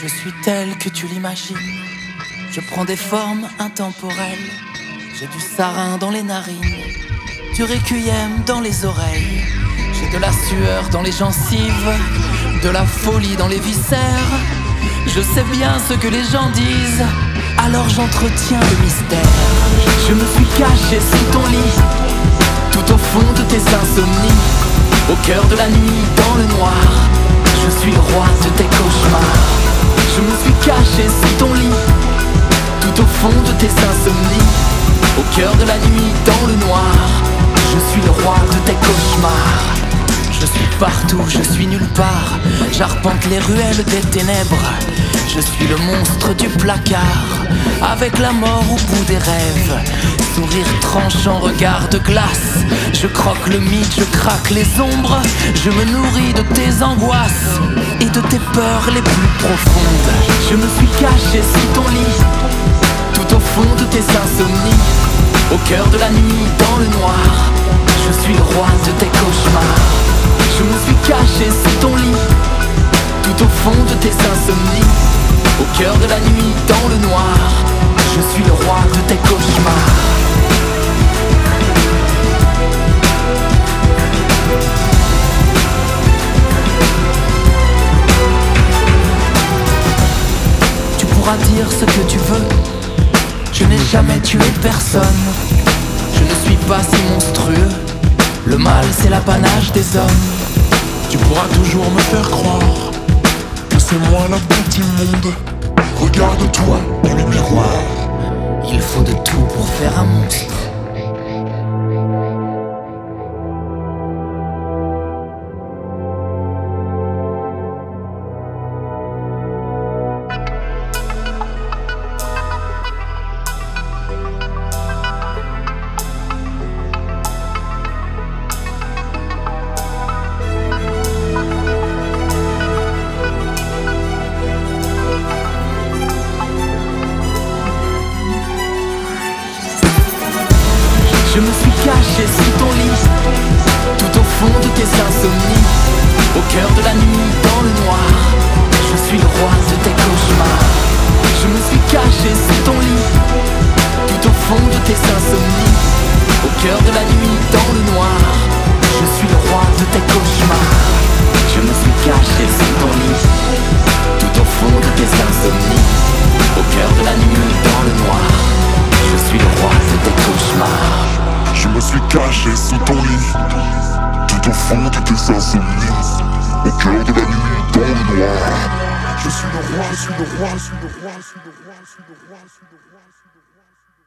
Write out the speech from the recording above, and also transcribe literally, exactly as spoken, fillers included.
Je suis tel que tu l'imagines. Je prends des formes intemporelles. J'ai du sarin dans les narines, du requiem dans les oreilles. J'ai de la sueur dans les gencives, de la folie dans les viscères. Je sais bien ce que les gens disent, alors j'entretiens le mystère. Je me suis caché sous ton lit, tout au fond de tes insomnies, au cœur de la nuit, dans le noir. Je suis le roi de tes cauchemars. Je me suis caché sous ton lit, tout au fond de tes insomnies, au cœur de la nuit, dans le noir. Je suis le roi de tes cauchemars. Je suis partout, je suis nulle part. J'arpente les ruelles des ténèbres. Je suis le monstre du placard, avec la mort au bout des rêves. Sourire tranchant, regard de glace. Je croque le mythe, je craque les ombres. Je me nourris de tes angoisses et de tes peurs les plus profondes. Je me suis caché sous ton lit, tout au fond de tes insomnies, au cœur de la nuit, dans le noir. Je suis le roi de tes cauchemars. Je me suis caché sous ton lit, tout au fond de tes insomnies, au cœur de la nuit, dans le noir. Je suis le roi de tes cauchemars. Tu pourras dire ce que tu veux, je n'ai jamais tué personne. Je ne suis pas si monstrueux, le mal c'est l'apanage des hommes. Tu pourras toujours me faire croire que c'est moi la bête immonde. Regarde-toi dans le miroir. Il faut de tout pour faire un monstre. Je me suis caché sous ton lit, tout au fond de tes insomnies, au cœur de la nuit, dans le noir. Je suis le roi de tes cauchemars. Je me suis caché sous ton lit, tout au fond de tes insomnies, au cœur de la nuit, dans le noir. Je suis le roi de tes cauchemars. Je me suis caché sous ton lit, tout au fond de tes insomnies, au cœur de la nuit, dans le noir. Je suis le roi de tes cauchemars. Je me suis caché sous ton lit, tout au fond de tes insomnies, au cœur de la nuit, dans le noir. Je suis le roi, je suis le roi, je suis le roi, je suis le roi, je suis le roi, je suis le roi, je suis le roi.